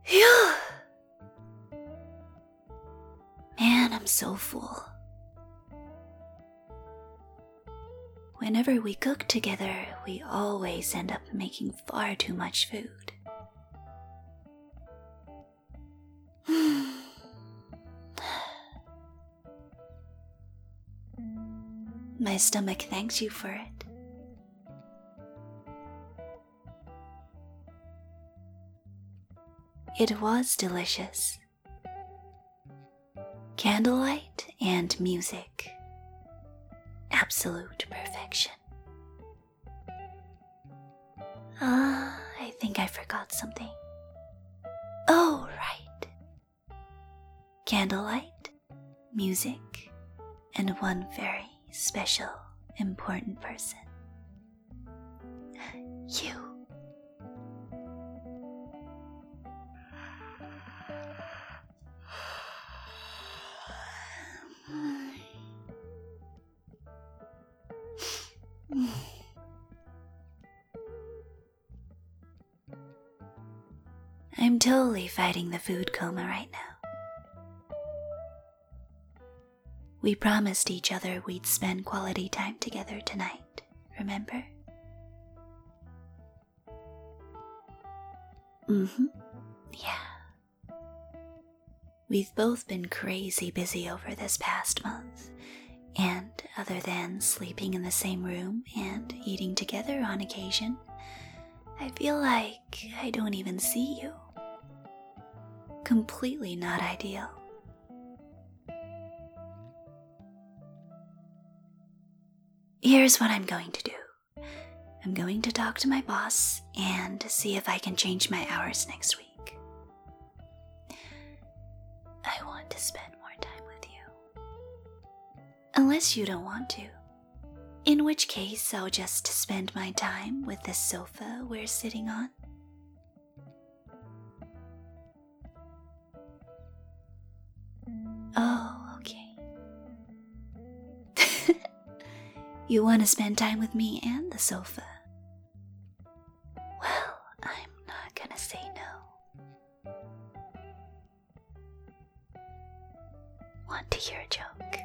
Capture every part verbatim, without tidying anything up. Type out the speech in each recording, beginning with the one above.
Phew! Man, I'm so full. Whenever we cook together, we always end up making far too much food. My stomach thanks you for it. It was delicious. Candlelight and music. Absolute perfection. Ah, uh, I think I forgot something. Oh, right. Candlelight, music, and one very special, important person. You. I'm totally fighting the food coma right now. We promised each other we'd spend quality time together tonight, remember? Mm-hmm. Yeah. We've both been crazy busy over this past month, and other than sleeping in the same room and eating together on occasion, I feel like I don't even see you. Completely not ideal. Here's what I'm going to do. I'm going to talk to my boss and see if I can change my hours next week. I want to spend more time with you. Unless you don't want to. In which case, I'll just spend my time with this sofa we're sitting on. Oh, okay. You want to spend time with me and the sofa? Well, I'm not gonna say no. Want to hear a joke?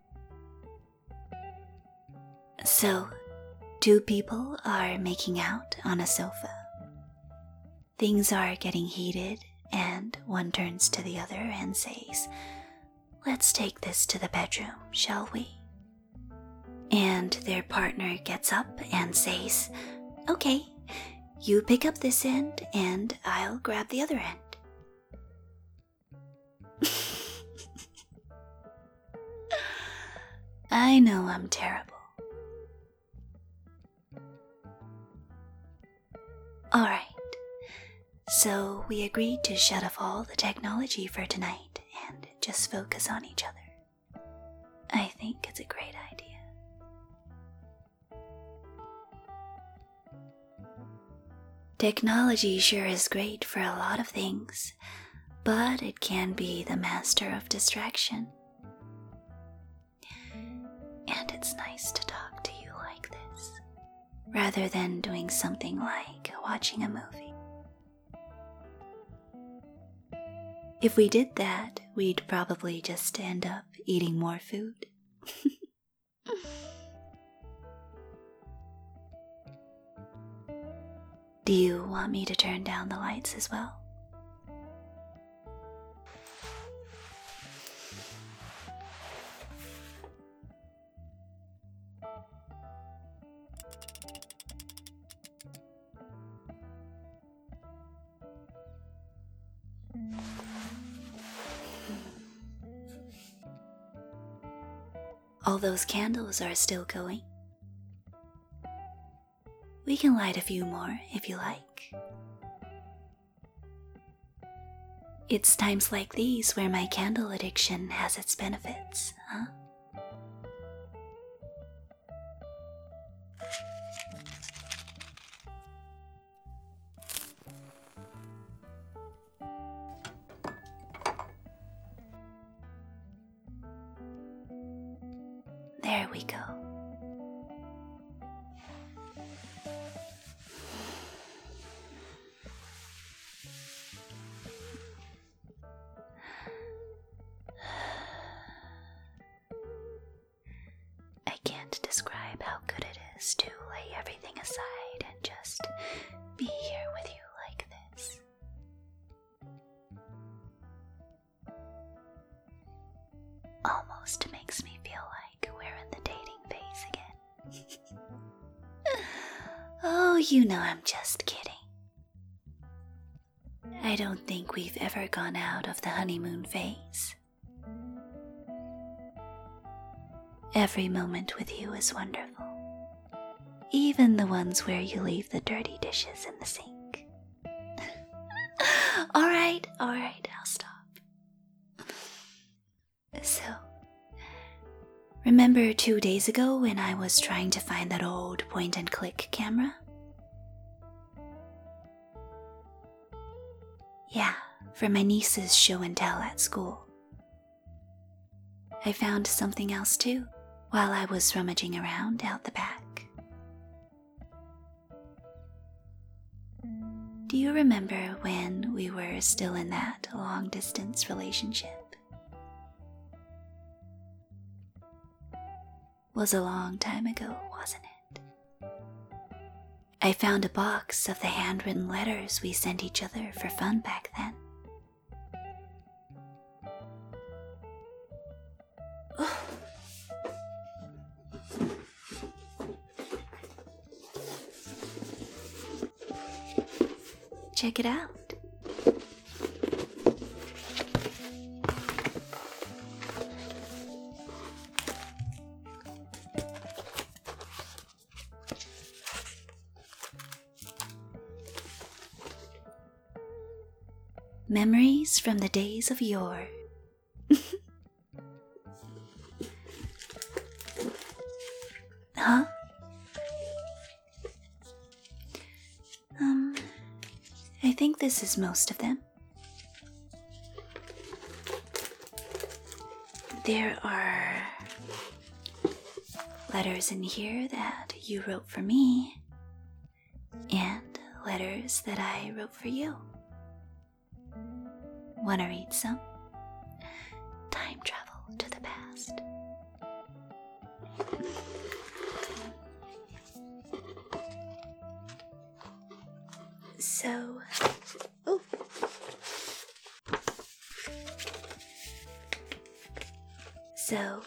So, two people are making out on a sofa. Things are getting heated, and one turns to the other and says, "Let's take this to the bedroom, shall we?" And their partner gets up and says, "Okay, you pick up this end and I'll grab the other end." I know I'm terrible. Alright, so we agreed to shut off all the technology for tonight and just focus on each other. I think it's a great idea. Technology sure is great for a lot of things, but it can be the master of distraction. And it's nice to talk to you like this, rather than doing something like watching a movie. If we did that, we'd probably just end up eating more food. Do you want me to turn down the lights as well? All those candles are still going. We can light a few more if you like. It's times like these where my candle addiction has its benefits, huh? There we go. you know I'm just kidding. I don't think we've ever gone out of the honeymoon phase. Every moment with you is wonderful, even the ones where you leave the dirty dishes in the sink. Alright, alright, I'll stop. So, remember two days ago when I was trying to find that old point-and-click camera? Yeah, for my niece's show and tell at school. I found something else too, while I was rummaging around out the back. Do you remember when we were still in that long-distance relationship? Was a long time ago, wasn't it? I found a box of the handwritten letters we sent each other for fun back then. Oh. Check it out. Memories from the days of yore. Huh? Um, I think this is most of them. There are letters in here that you wrote for me, and letters that I wrote for you. Wanna read some? Time travel to the past. So, oh. So,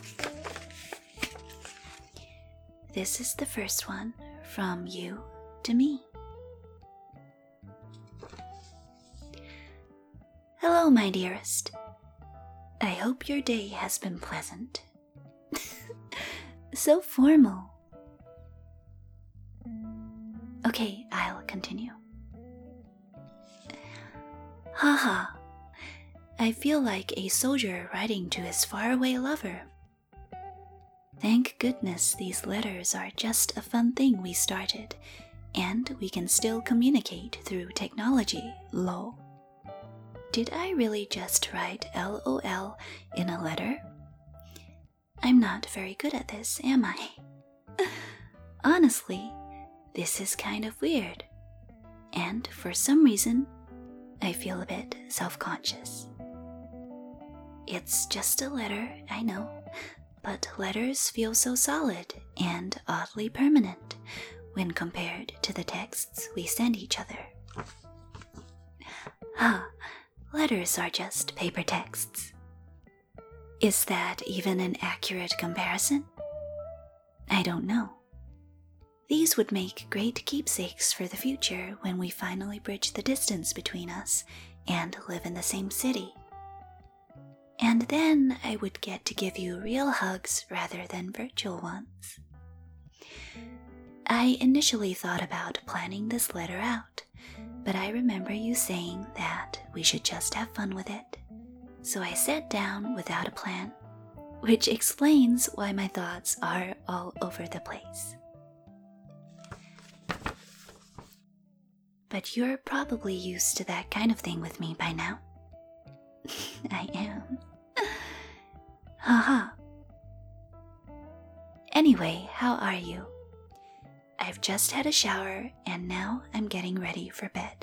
this is the first one from you to me. Hello, my dearest. I hope your day has been pleasant. So formal. Okay, I'll continue. Haha. I feel like a soldier writing to his faraway lover. Thank goodness these letters are just a fun thing we started, and we can still communicate through technology, lol. Did I really just write LOL in a letter? I'm not very good at this, am I? Honestly, this is kind of weird, and for some reason, I feel a bit self-conscious. It's just a letter, I know, but letters feel so solid and oddly permanent when compared to the texts we send each other. Ah, letters are just paper texts. Is that even an accurate comparison? I don't know. These would make great keepsakes for the future when we finally bridge the distance between us and live in the same city. And then I would get to give you real hugs rather than virtual ones. I initially thought about planning this letter out, but I remember you saying that we should just have fun with it. So I sat down without a plan, which explains why my thoughts are all over the place. But you're probably used to that kind of thing with me by now. I am. Haha. Anyway, how are you? I've just had a shower and now I'm getting ready for bed.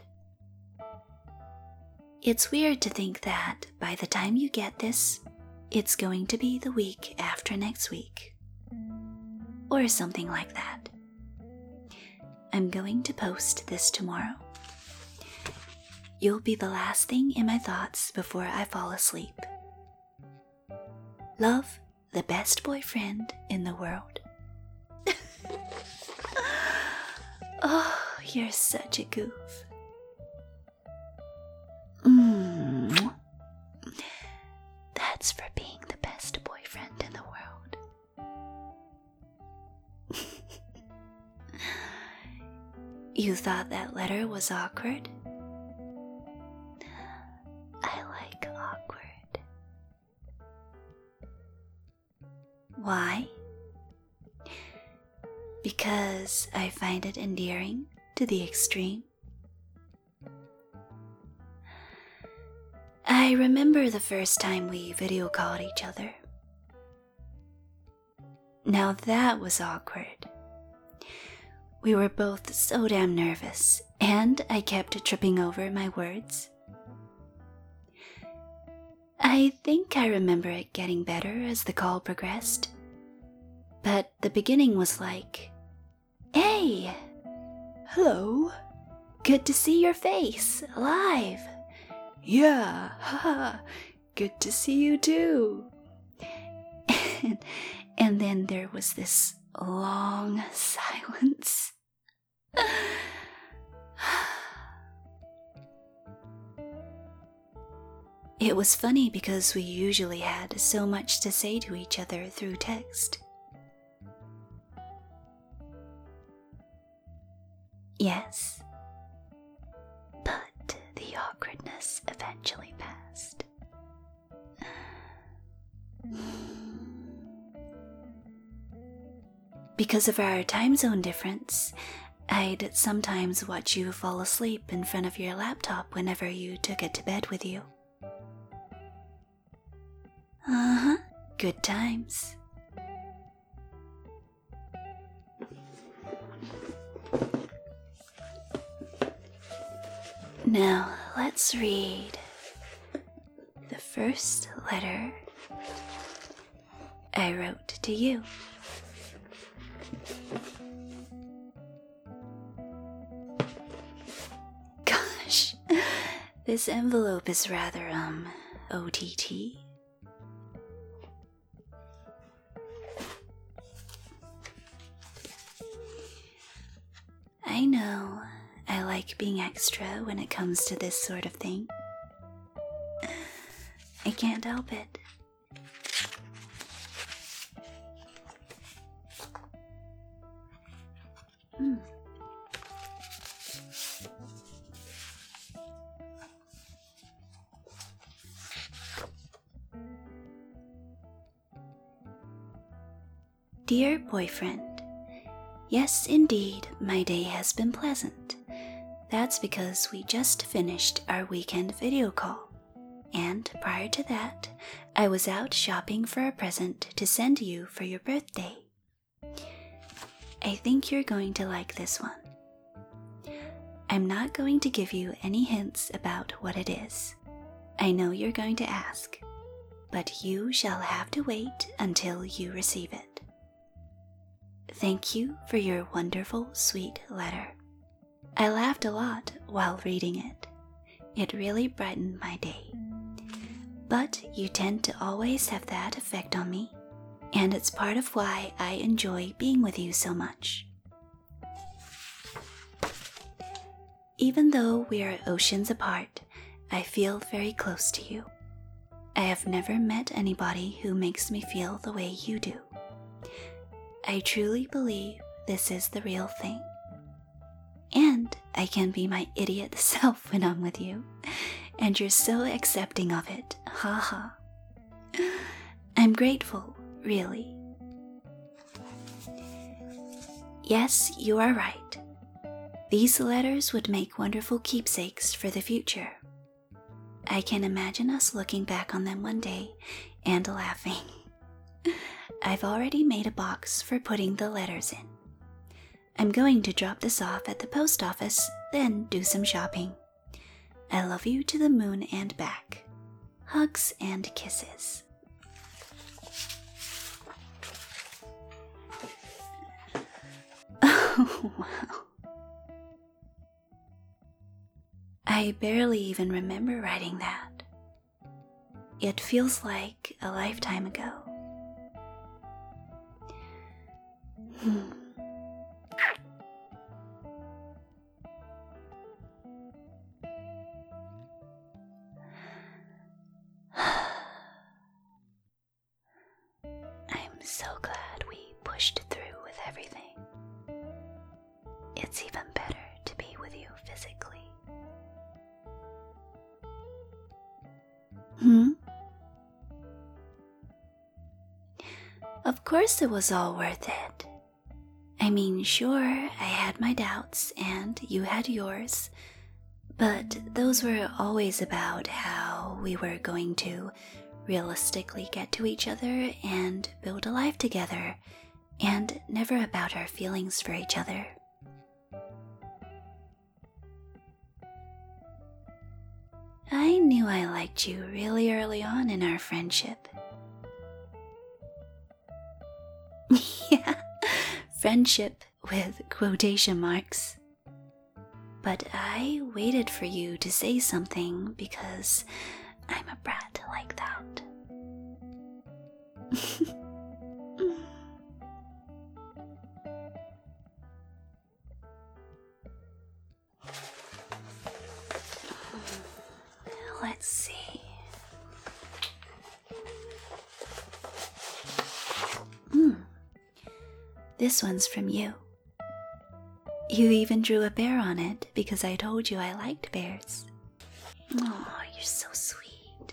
It's weird to think that by the time you get this, it's going to be the week after next week. Or something like that. I'm going to post this tomorrow. You'll be the last thing in my thoughts before I fall asleep. Love, the best boyfriend in the world. Oh, you're such a goof. Mm. That's for being the best boyfriend in the world. You thought that letter was awkward? I like awkward. Why? Because I find it endearing to the extreme. I remember the first time we video called each other. Now that was awkward. We were both so damn nervous, and I kept tripping over my words. I think I remember it getting better as the call progressed. But the beginning was like, "Hey! Hello! Good to see your face, live! Yeah, haha, good to see you too!" And, and then there was this long silence. It was funny because we usually had so much to say to each other through text. Yes, but the awkwardness eventually passed. Because of our time zone difference, I'd sometimes watch you fall asleep in front of your laptop whenever you took it to bed with you. Uh-huh, good times. Now, let's read the first letter I wrote to you. Gosh, this envelope is rather, um, O T T. I know I like being extra when it comes to this sort of thing. I can't help it. Hmm. Dear boyfriend, yes, indeed, my day has been pleasant. That's because we just finished our weekend video call. And prior to that, I was out shopping for a present to send you for your birthday. I think you're going to like this one. I'm not going to give you any hints about what it is. I know you're going to ask, but you shall have to wait until you receive it. Thank you for your wonderful, sweet letter. I laughed a lot while reading it. It really brightened my day. But you tend to always have that effect on me, and it's part of why I enjoy being with you so much. Even though we are oceans apart, I feel very close to you. I have never met anybody who makes me feel the way you do. I truly believe this is the real thing. And I can be my idiot self when I'm with you, and you're so accepting of it, haha. I'm grateful, really. Yes, you are right. These letters would make wonderful keepsakes for the future. I can imagine us looking back on them one day and laughing. I've already made a box for putting the letters in. I'm going to drop this off at the post office, then do some shopping. I love you to the moon and back. Hugs and kisses. Oh, wow. I barely even remember writing that. It feels like a lifetime ago. Hmm. so glad we pushed through with everything. It's even better to be with you physically. Hmm? Of course it was all worth it. I mean, sure, I had my doubts and you had yours, but those were always about how we were going to realistically get to each other and build a life together, and never about our feelings for each other. I knew I liked you really early on in our friendship. Yeah, friendship with quotation marks. But I waited for you to say something because I'm a brat like that. Let's see. Hmm. This one's from you. You even drew a bear on it because I told you I liked bears. Oh, you're so sweet.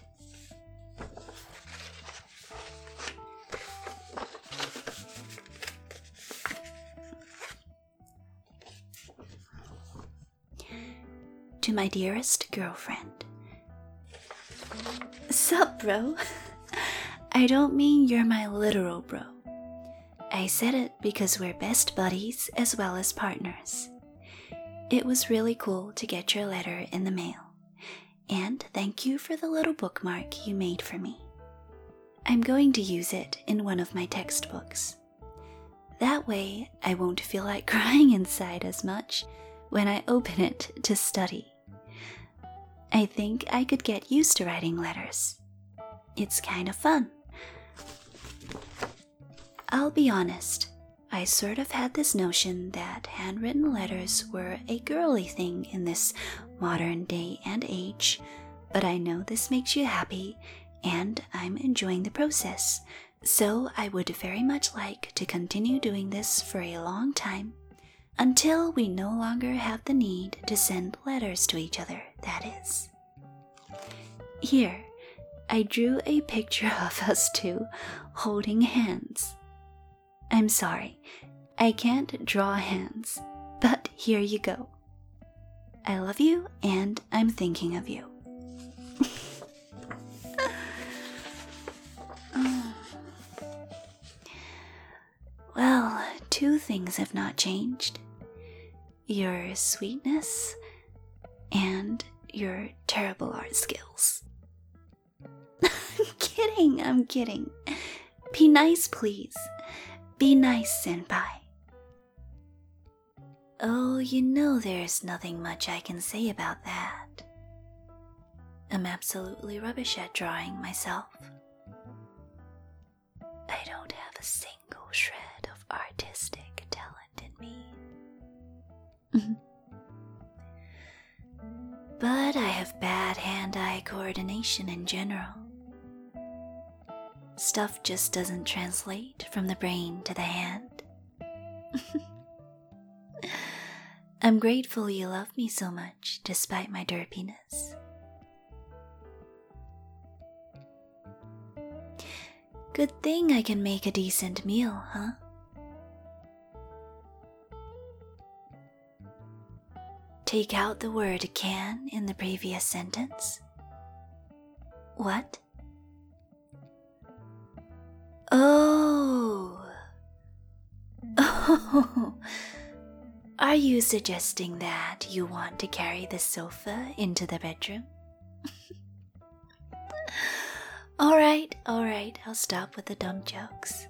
To my dearest girlfriend. Sup, bro? I don't mean you're my literal bro. I said it because we're best buddies as well as partners. It was really cool to get your letter in the mail, and thank you for the little bookmark you made for me. I'm going to use it in one of my textbooks. That way, I won't feel like crying inside as much when I open it to study. I think I could get used to writing letters. It's kind of fun. I'll be honest, I sort of had this notion that handwritten letters were a girly thing in this modern day and age, but I know this makes you happy, and I'm enjoying the process, so I would very much like to continue doing this for a long time, until we no longer have the need to send letters to each other, that is. Here, I drew a picture of us two holding hands. I'm sorry, I can't draw hands, but here you go. I love you and I'm thinking of you. Well, two things have not changed. Your sweetness and your terrible art skills. I'm kidding, I'm kidding. Be nice, please. Be nice, senpai. Oh, you know there's nothing much I can say about that. I'm absolutely rubbish at drawing myself. I don't have a single shred of artistic talent in me. But I have bad hand-eye coordination in general. Stuff just doesn't translate from the brain to the hand. I'm grateful you love me so much despite my derpiness. Good thing I can make a decent meal, huh? Take out the word can in the previous sentence. What? Oh. Oh. Are you suggesting that you want to carry the sofa into the bedroom? Alright, alright, I'll stop with the dumb jokes.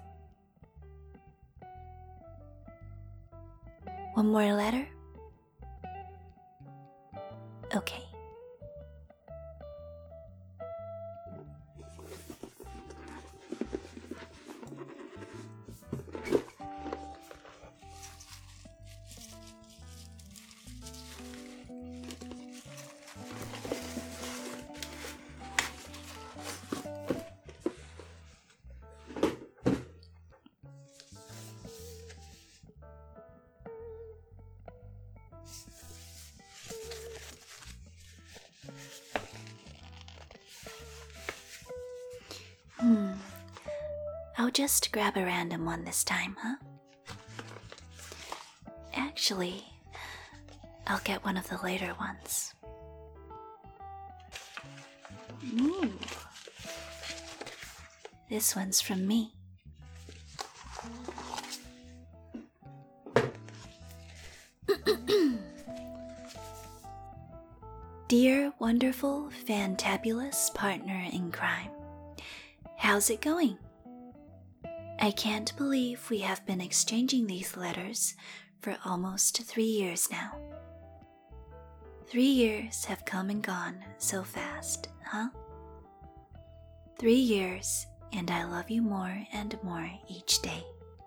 One more letter? Okay. just grab a random one this time, huh? Actually, I'll get one of the later ones. Ooh. This one's from me. Dear wonderful, fantabulous partner in crime, how's it going? I can't believe we have been exchanging these letters for almost three years now. Three years have come and gone so fast, huh? Three years, and I love you more and more each day.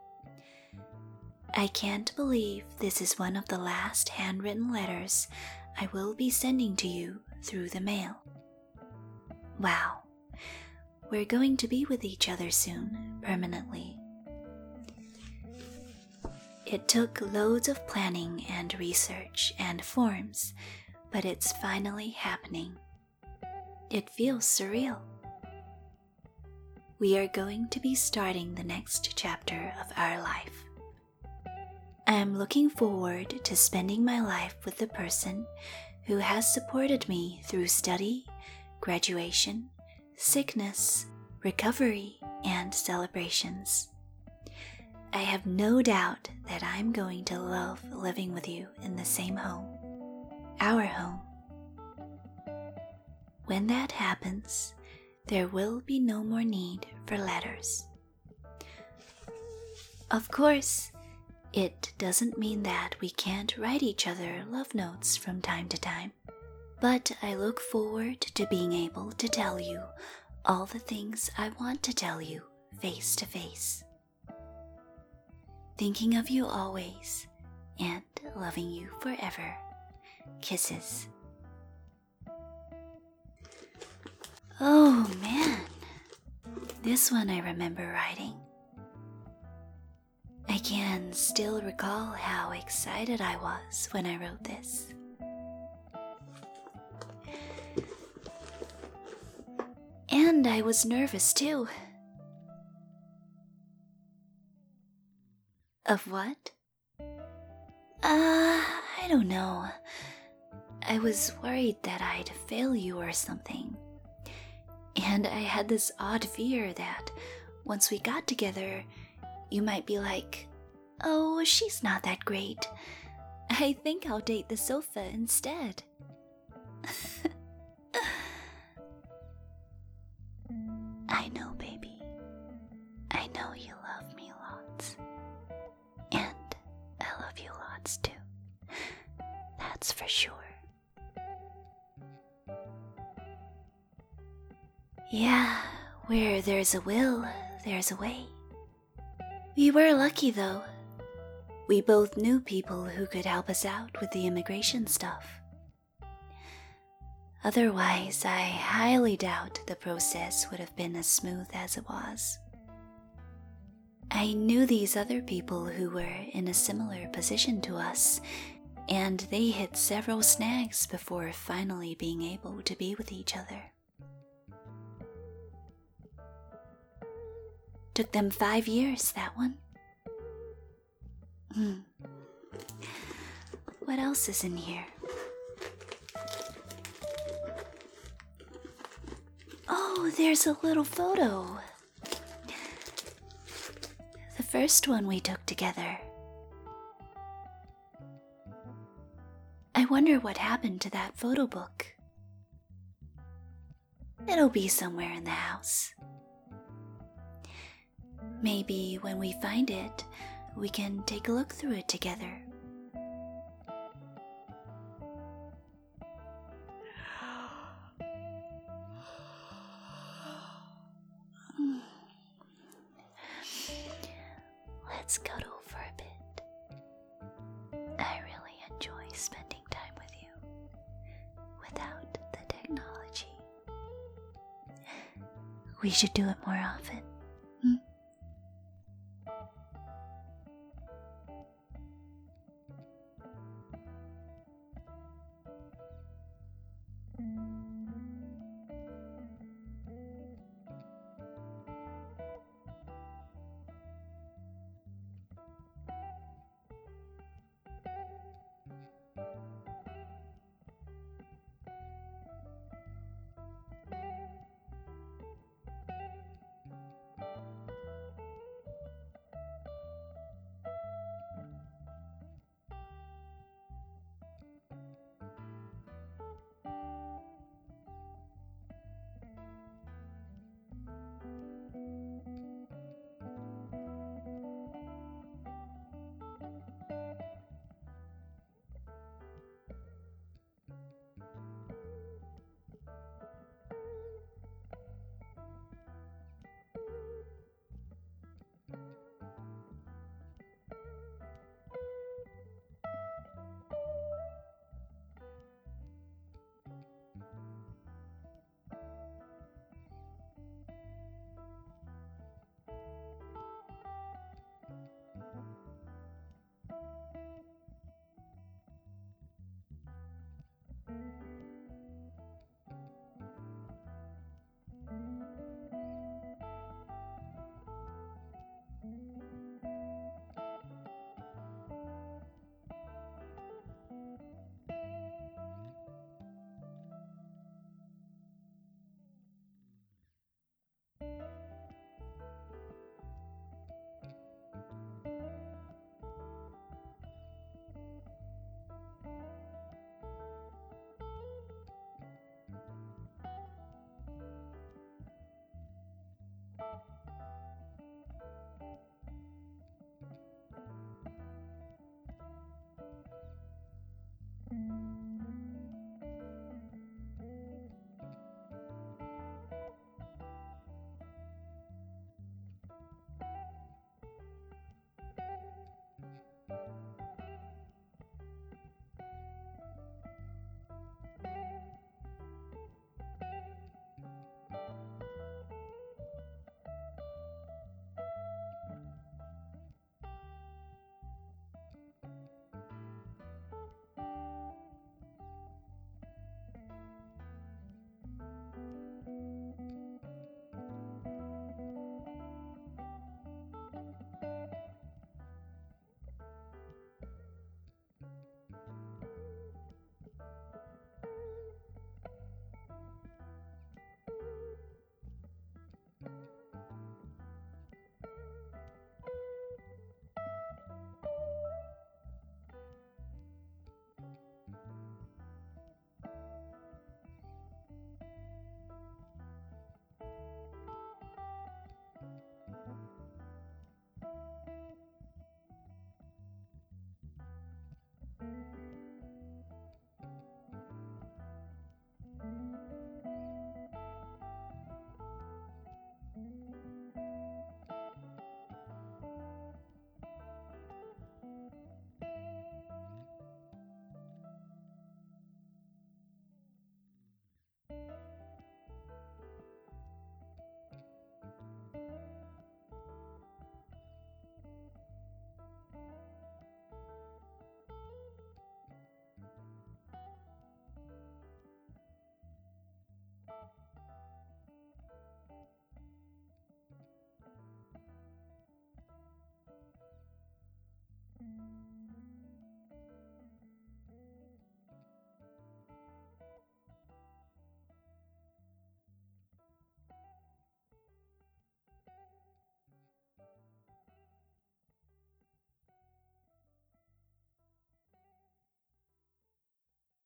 I can't believe this is one of the last handwritten letters I will be sending to you through the mail. Wow, we're going to be with each other soon, permanently. It took loads of planning and research and forms, but it's finally happening. It feels surreal. We are going to be starting the next chapter of our life. I am looking forward to spending my life with the person who has supported me through study, graduation, sickness, recovery, and celebrations. I have no doubt that I'm going to love living with you in the same home, our home. When that happens, there will be no more need for letters. Of course, it doesn't mean that we can't write each other love notes from time to time, but I look forward to being able to tell you all the things I want to tell you face to face. Thinking of you always and loving you forever. Kisses. Oh man, this one I remember writing. I can still recall how excited I was when I wrote this. And I was nervous too. Of what? Uh, I don't know. I was worried that I'd fail you or something. And I had this odd fear that once we got together, you might be like, oh, she's not that great. I think I'll date the sofa instead. I know, baby. I know you love me lots. And I love you lots too. That's for sure. Yeah, where there's a will, there's a way. We were lucky though. We both knew people who could help us out with the immigration stuff. Otherwise, I highly doubt the process would have been as smooth as it was. I knew these other people who were in a similar position to us, and they hit several snags before finally being able to be with each other. Took them five years, that one. Hmm. What else is in here? Oh, there's a little photo. The first one we took together. I wonder what happened to that photo book. It'll be somewhere in the house. Maybe when we find it, we can take a look through it together. Let's cuddle for a bit. I really enjoy spending time with you without the technology. We should do it more often.